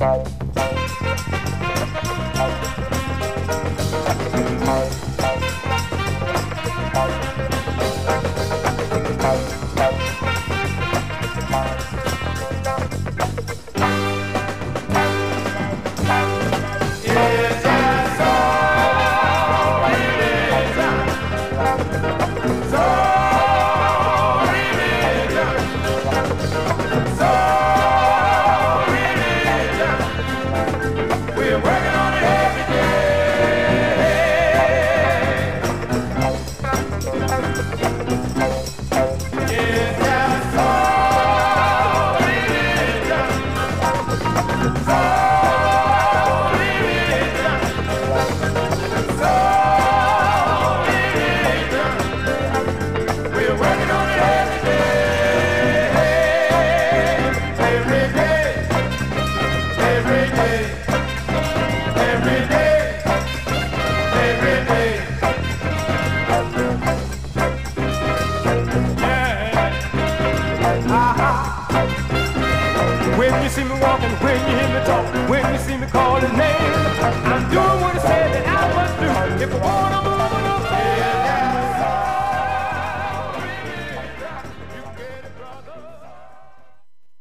When you see me walking, when you hear me talk, when you see me call his name, I'm doing what he said that I must do. If I want